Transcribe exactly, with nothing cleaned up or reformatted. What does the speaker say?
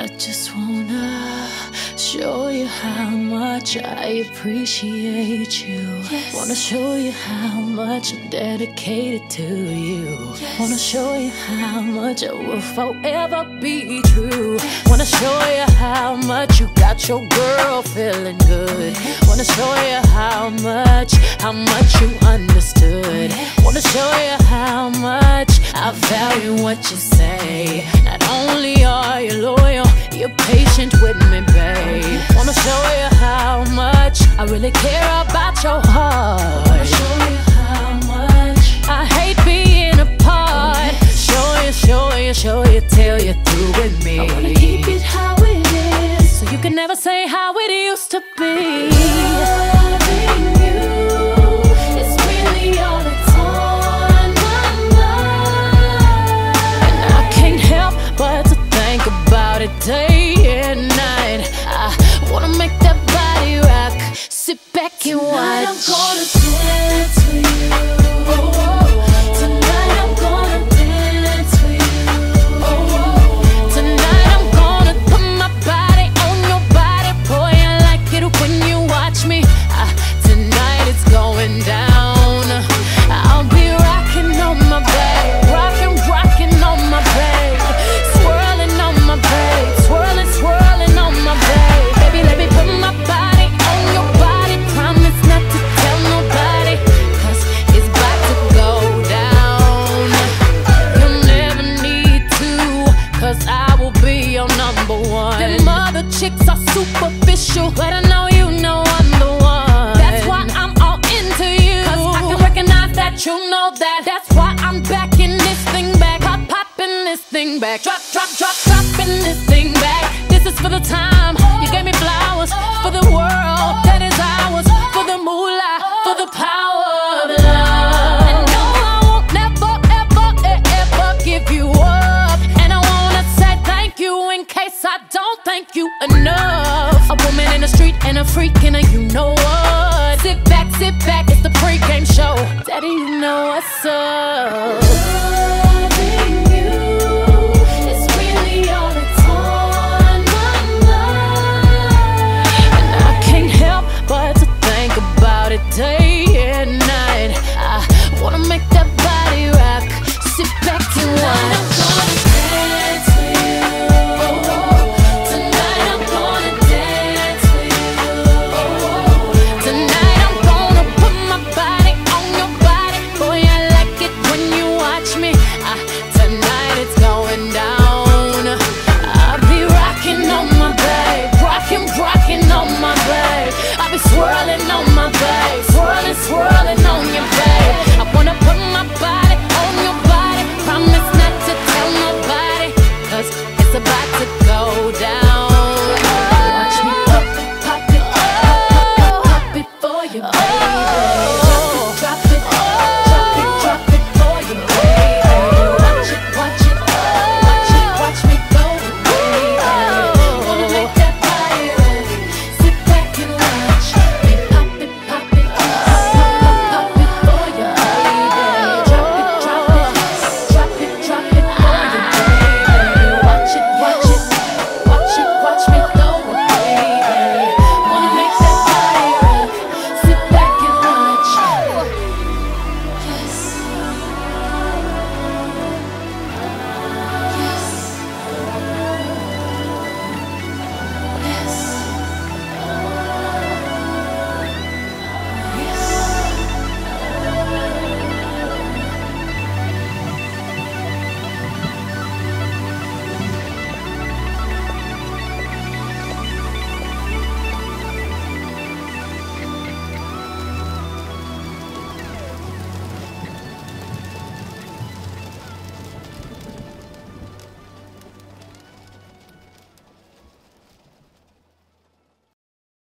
just wanna show you how much I appreciate you. Yes. Wanna show you how much I'm dedicated to you. Yes. Wanna show you how much I will forever be true. Yes. Wanna show you how much you got your girl feeling good. Yes. Wanna show you how much, how much you understood. Yes. Wanna show you how much I value what you say. Not only are you loyal, you're patient with me, babe. Wanna show you how much I really care about your heart. Wanna show you how much I hate being apart. Show you, show you, show you till you're through with me. I wanna keep it how it is, so you can never say how it used to be. Loving you is really all that's on my mind, and I can't help but to think about it day and night. I wanna make that body rock. Sit back and watch. Tonight I'm gonna dance for you. Oh, oh. Tonight I'm gonna dance for you. Oh, oh. Tonight I'm gonna put my body on your body. Boy, I like it when you watch me. Uh, tonight it's going down. I'll be rocking on my bed, rocking, rocking on my bed, swirling on my bed, swirling, swirling on my bed. Baby, let me put my body on your body. Promise not to tell nobody, cause it's about to go down. You'll never need to, cause I will be your number one. Them other chicks are superficial, but I know you know I'm the one. That's why I'm all into you, cause I can recognize that you know that. That's why I'm backing this thing back, pop, popping this thing back, drop, drop, drop, dropping this thing back. This is for the time you gave me flowers, for the world that is ours, for the moolah, for the power of love. And no, I won't never, ever, ever give you up. And I wanna say thank you in case I don't thank you enough. A woman in the street and a freak and a you know what. Sit back, sit back, it's the pregame show. Daddy, you know what's up.